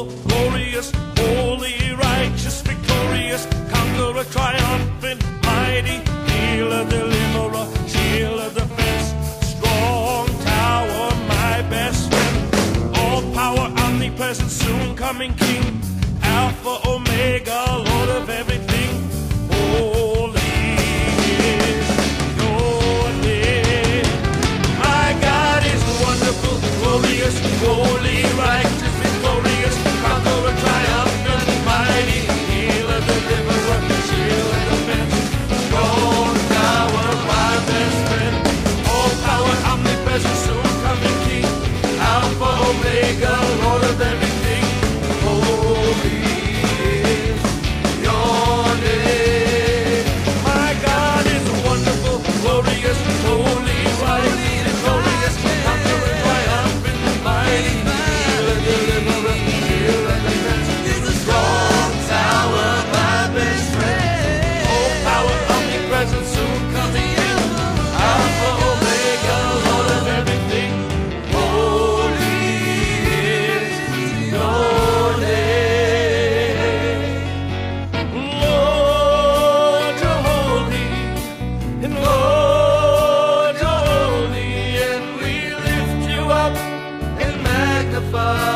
wonderful, glorious, holy, righteous, victorious, conqueror, triumphant, mighty, healer, deliverer, shield of defense, strong tower, my best friend, all power, omnipresent, soon coming King, Alpha, Omega, Lord of everything. Holy is your name. My God is wonderful, glorious, holy, righteous, victorious, conqueror, triumphant, mighty, healer, deliverer, shield and defense, strong tower, my best friend, all power, omnipresent, soon coming King, Alpha, Omega, Lord of everything. Holy is your name. My God is wonderful, glorious, holy, righteous, victorious, conqueror, triumphant, mighty, healer, deliverer, shield and defense, strong tower, my best friend, all power, omnipresent, soon coming in, Alpha, Omega, Lord of everything. Holy is your name. Lord, you're holy, and Lord, you're holy, and we lift you up and magnify